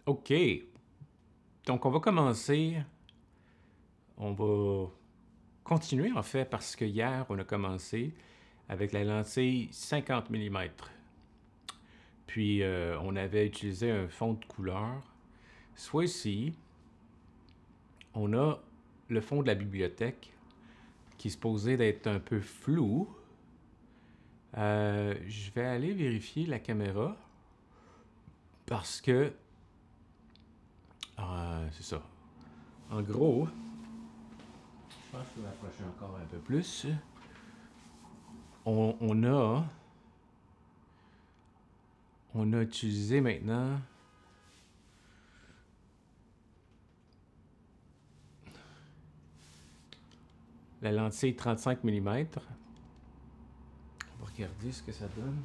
OK. Donc, on va commencer. On va continuer, en fait, parce que hier, on a commencé avec la lentille 50 mm. Puis, on avait utilisé un fond de couleur. Soit ici, on a le fond de la bibliothèque qui est supposé d'être un peu flou. Je vais aller vérifier la caméra parce que c'est ça. En gros, je pense que je vais m'approcher encore un peu plus. On a utilisé maintenant la lentille 35 mm. On va regarder ce que ça donne.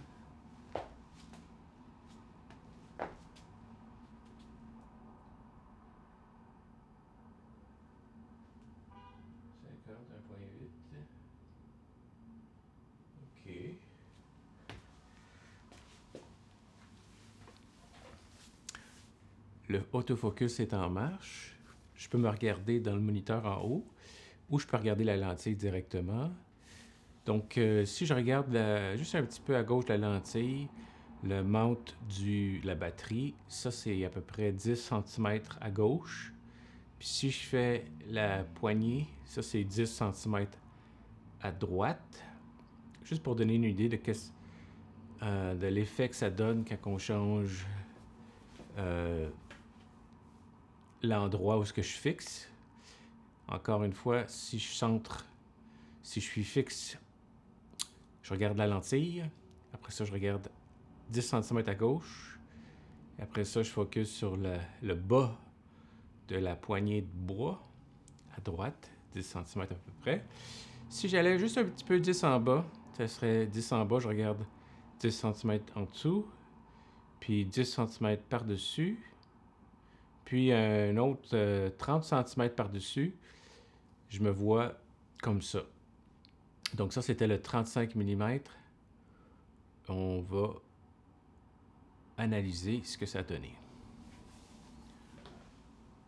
OK. Le autofocus est en marche. Je peux me regarder dans le moniteur en haut ou je peux regarder la lentille directement. Donc, si je regarde juste un petit peu à gauche de la lentille, le mount de la batterie, ça c'est à peu près 10 cm à gauche. Puis si je fais la poignée, ça c'est 10 cm à droite. Juste pour donner une idée de l'effet que ça donne quand on change l'endroit où ce que je fixe. Encore une fois, si je suis fixe, je regarde la lentille. Après ça, je regarde 10 cm à gauche. Après ça, je focus sur le bas de la poignée de bois à droite, 10 cm à peu près. Si j'allais juste un petit peu 10 en bas, ça serait 10 en bas, je regarde 10 cm en dessous, puis 10 cm par-dessus, puis un autre 30 cm par-dessus. Je me vois comme ça. Donc ça, c'était le 35 mm. On va analyser ce que ça a donné.